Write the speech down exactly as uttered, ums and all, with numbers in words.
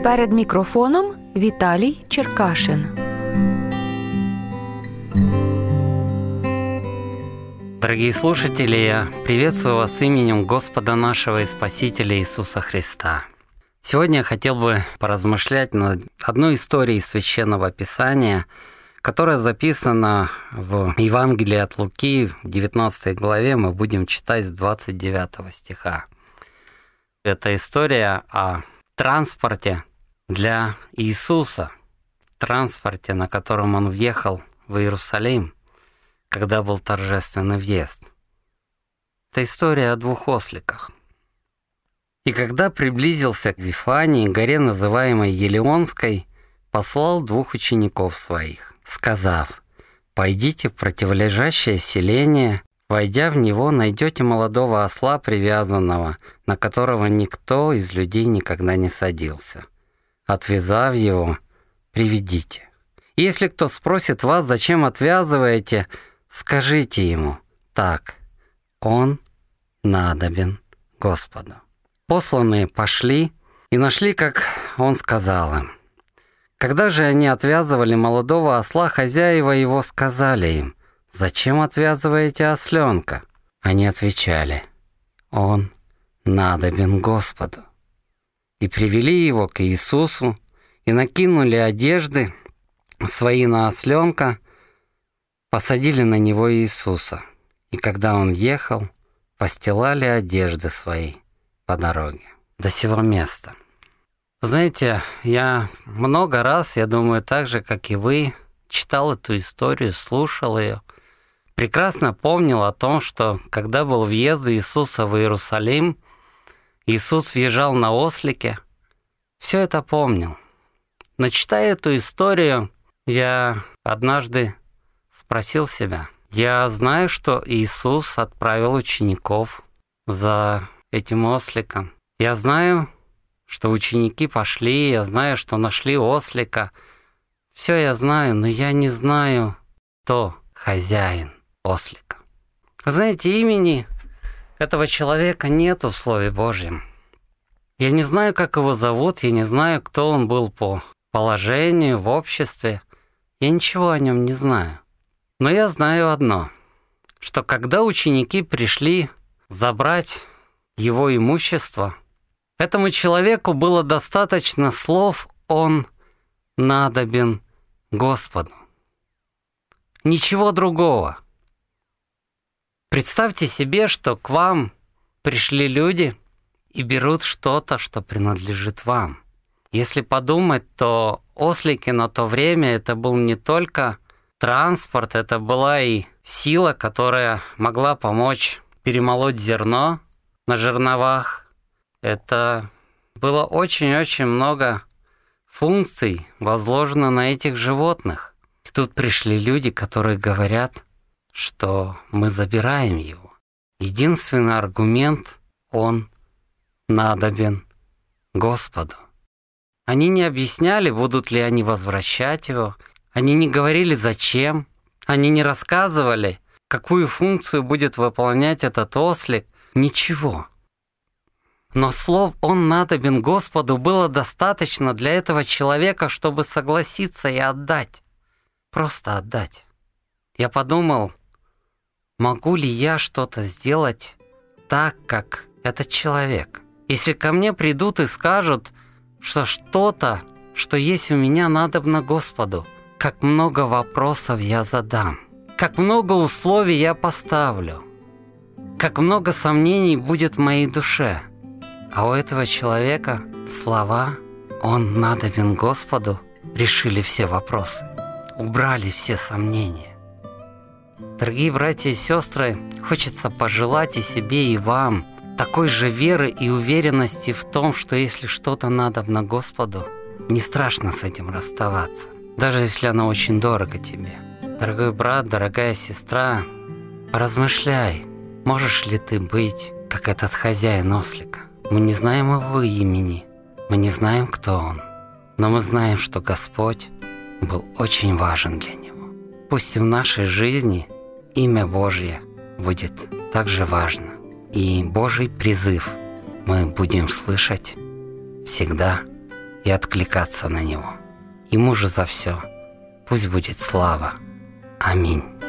Перед мікрофоном Віталій Черкашин. Дорогие слушатели, я приветствую вас именем Господа нашего и Спасителя Иисуса Христа. Сегодня я хотел бы поразмышлять над одной историей из Священного Писания, которая записана в Евангелии от Луки, в девятнадцатой главе, мы будем читать с двадцать девятого стиха. Это история о транспорте для Иисуса, транспорте, на котором Он въехал в Иерусалим, когда был торжественный въезд. Это история о двух осликах. «И когда приблизился к Вифании, горе, называемой Елеонской, послал двух учеников своих, сказав: «Пойдите в противолежащее селение, войдя в него, найдете молодого осла привязанного, на которого никто из людей никогда не садился. Отвязав его, приведите. И если кто спросит вас, зачем отвязываете, скажите ему: так, он надобен Господу». Посланные пошли и нашли, как он сказал им. Когда же они отвязывали молодого осла, хозяева его сказали им: «Зачем отвязываете осленка?» Они отвечали: «Он надобен Господу». И привели его к Иисусу, и накинули одежды свои на осленка, посадили на него Иисуса. И когда он ехал, постилали одежды свои по дороге до сего места. Знаете, я много раз, я думаю, так же, как и вы, читал эту историю, слушал ее, прекрасно помнил о том, что когда был въезд Иисуса в Иерусалим, Иисус въезжал на ослике. Все это помнил. Но читая эту историю, я однажды спросил себя, я знаю, что Иисус отправил учеников за этим осликом. Я знаю, что ученики пошли, я знаю, что нашли ослика. Все я знаю, но я не знаю, кто хозяин ослика. Вы знаете, имени этого человека нету в Слове Божьем. Я не знаю, как его зовут, я не знаю, кто он был по положению в обществе. Я ничего о нем не знаю. Но я знаю одно, что когда ученики пришли забрать его имущество, этому человеку было достаточно слов: «Он надобен Господу». Ничего другого. Представьте себе, что к вам пришли люди и берут что-то, что принадлежит вам. Если подумать, то ослики на то время это был не только транспорт, это была и сила, которая могла помочь перемолоть зерно на жерновах. Это было очень-очень много функций возложено на этих животных. И тут пришли люди, которые говорят, что мы забираем его. Единственный аргумент — он надобен Господу. Они не объясняли, будут ли они возвращать его. Они не говорили, зачем. Они не рассказывали, какую функцию будет выполнять этот ослик. Ничего. Но слов «он надобен Господу» было достаточно для этого человека, чтобы согласиться и отдать. Просто отдать. Я подумал, могу ли я что-то сделать так, как этот человек? Если ко мне придут и скажут, что что-то, что есть у меня, надобно Господу, как много вопросов я задам, как много условий я поставлю, как много сомнений будет в моей душе. А у этого человека слова «он надобен Господу» решили все вопросы, убрали все сомнения. Дорогие братья и сестры, хочется пожелать и себе, и вам такой же веры и уверенности в том, что если что-то надобно Господу, не страшно с этим расставаться, даже если оно очень дорого тебе. Дорогой брат, дорогая сестра, поразмышляй, можешь ли ты быть, как этот хозяин ослика. Мы не знаем его имени, мы не знаем, кто он, но мы знаем, что Господь был очень важен для него. Пусть и в нашей жизни имя Божье будет также важно. И Божий призыв мы будем слышать всегда и откликаться на него. Ему же за все пусть будет слава. Аминь.